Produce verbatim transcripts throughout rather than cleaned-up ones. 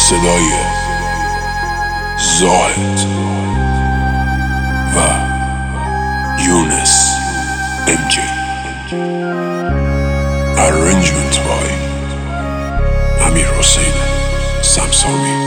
صدای زاهد و یونس ام جی. Arrangement by امیر حسین سمسامی.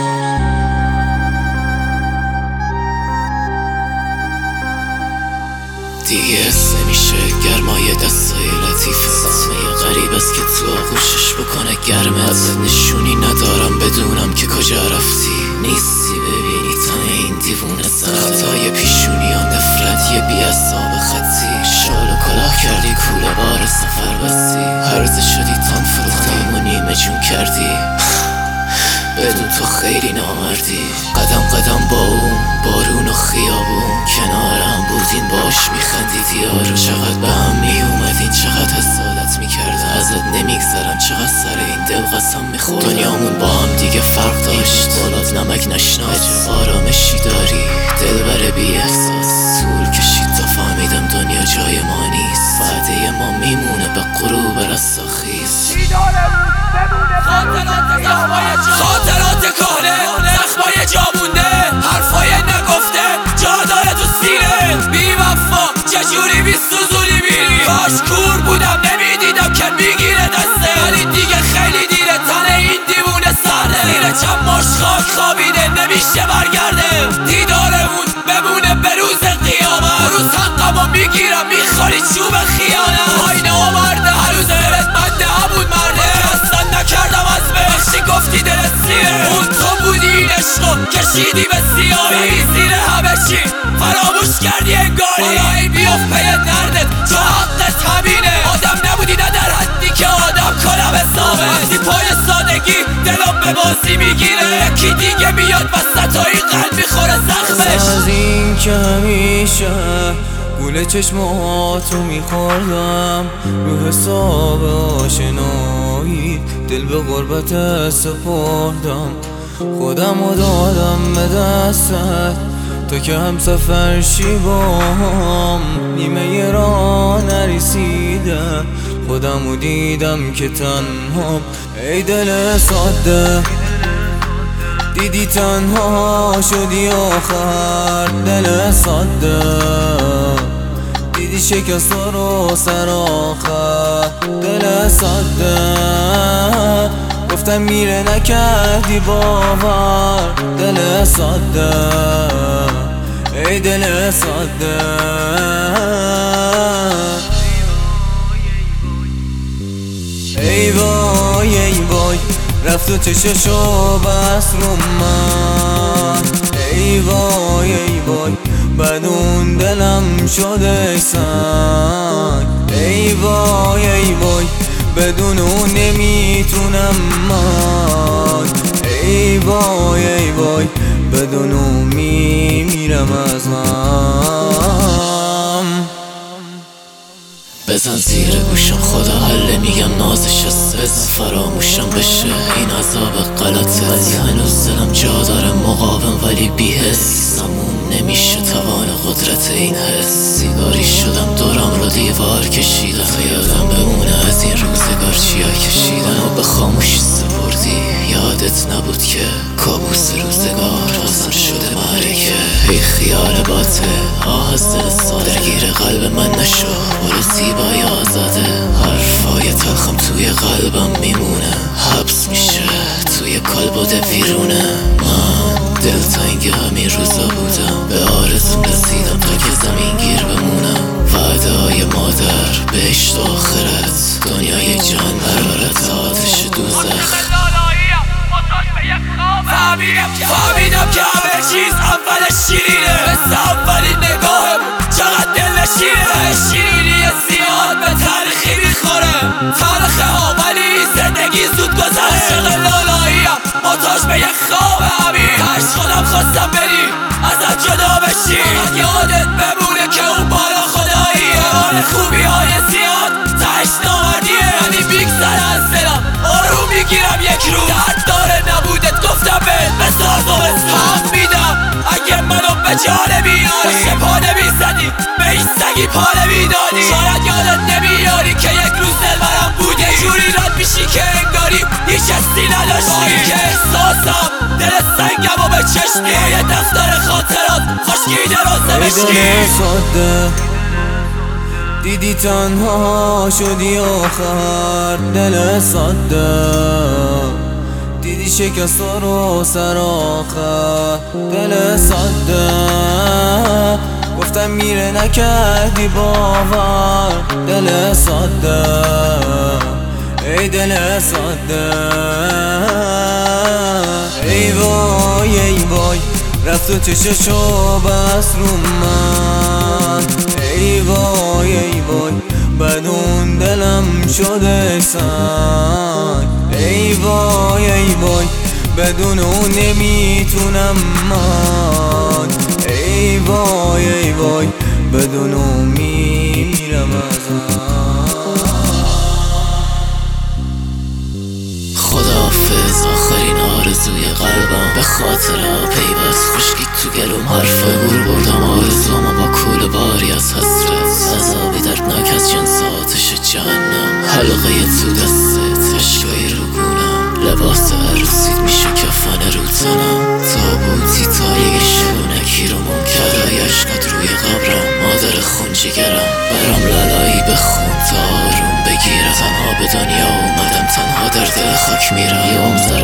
دیگه حس نمیشه گرمای دستای لطیفه، صدمه غریب است که تو آغوشش بکنه گرمه. ازت نشونی ندارم بدونم که کجا رفتی، نیستی ببینی تن این دیوونه سر خطای پیشونی و نفرت یه بی‌عصاب خطی. شال و کلاه کردی کوله بار سفر بستی، هرزه شدی تن فروختیم و نیمه جون کردی. بدون تو خیلی نامردی، قدم قدم با اون بارون و خیابون کنارم بودین، باش میخندیدی یارو. چقدر به هم میومدین، چقدر حسادت میکردم، ازت نمیگذرم، چقدر سر این دل قسم میخوردم. دنیامون با هم دیگه فرق داشت، بالات نمک نشناس، آرامشی داری دلبر بی احساس. طول کشید تا فهمیدم دنیا جای ما نیست، وعده ما میمونه به غروب رستاخیز. خاطرات کهنه، زخمای جا مونده، حرفای نگفته جا داره تو سینه. بی وفا چجوری بی سوزونی میری، کاش کور بودم نمیدیدم که میگیره دسته. ولی دیگه خیلی دیره، تن این دیوونه سرده، زیر چماش خاک خوابیده نمیشه برگرده. دیدارمون بمونه به روز قیامت، روز حقمو میگیرم میخوری چوب خیانت. آینه آورده هنوز دلت منده همون مرده، اصلا نکردم از بخشی گفتی دلت سیره. اون تو بودی این عشقو کشیدی به سیاهی، زیر همه چی فراموش کردی انگاری. حالا ای بیاف پی دردت چون حقت همینه، آدم نبودی نه در حدی که آدم کنم حسابه. وقتی پای سادگی دلم به بازی میگیره، یکی دیگه میاد وسط و این قلب میخوره زخمش. از این که همیشه گوله چشماتو میخوردم، رو حساب آشنایی دل به غربت سپردم. خودم رو دادم به دستت تو که هم سفر شی با هم، نیمه راه نرسیده خودم رو دیدم که تنهام. ای دل ساده دیدی تنها شدی آخر، دل ساده دیدی شکست رو سر آخر. دل ساده گفتم میره نکردی باور، دل ساده ای دل ساده. ای وای ای وای رفت و چششو بس رو من، ای وای ای وای بدون دلم شده سنگ. ای وای ای وای بدون اون نمیتونم من، ای وای ای وای بدون اون میمیرم از غم. بزن زیر گوشم خدا حله میگم نازش هسته، بزن فراموشم بشه این عذاب غلطه. ولی هنوز دلم جا داره مقاوم ولی بی حس، تموم نمیشه توان قدرت این حس. سیگاری شدم دورم رو دیوار کشیدم تا یادم بمونه از این روزگار چیا کشیدم. و به خاموشی سپردی یادت نبود که کابوس روزگار بازم شده معرکه. ای خیال باطل آه از دل ساده، درگیر قلب من نشو برو زیبای آزاده. حرفای تلخم توی قلبم میمونه، حبس میشه توی کالبد ویرونه. من دلتنگ همین روزا بودم، به آرزوم رسیدم تا که زمین گیر بمونم. وعده های مادر بهشت و آخرت، دنیای جان برارت آتش دوزخ. فهمیدم که همه چیز اول شیرینه، مثل اولین نگاهمون چقدر دل نشینه. شیرینی زیاد به تلخی میخوره، تلخه ها ولی زندگی زود گذره. عاشق لالاییم محتاج به یک خواب امیر، عشق خودم خواستم بری ازت جدا بشی. فقط یادت بمونه که اون بالا خداییه، حال خوبی های زیاد تهش نامردیه. ولی میگذره از دلم آروم میگیرم یک روز، درد داره نبودت گفتم بهت بسار زمستان میدم. اگه منو به جا نمیاری چه پا نمیزدی به این سگی پا نمیدادی. شاید یادت نمیاری که یک روز دلبرم بودی، یه جوری رد میشی که انگاری هیچ حسی نداشتی که احساسم دل سنگم و به چشمی یه دفتر خاطرات خشکیده رو ای زمشکی دل ساده دیدی تنها شدی آخر دل ساده دیدی شکست رو سر آخر دل ساده گفتم میره نکردی باور دل ساده ای دل ساده ای وای ای وای رفت و چششو بس رو من ای وای ای وای بدون دلم شده سنگ ای وای ای وای بدون اون نمیتونم من ای وای ای وای بدون اون میرم خداحافظ آخرین آرزوی قلبم به خاطر پیوست خشکی تو گلوم حرفای گور بردم آرزوما با کول باری از حسرت عذابی دردناک از جنس آتش جهنم حلقه تو دستت عشقای رو گونم لباس عروسیت میشه کفن رو تنم تابوتی تاریک شلونکی رو منکرای عشقات روی قبرم مادر خون جگرم برام لالایی بخون تا آروم بگیرم تنها به دنیا اومدم تنها در دل خاک میرم یه عمر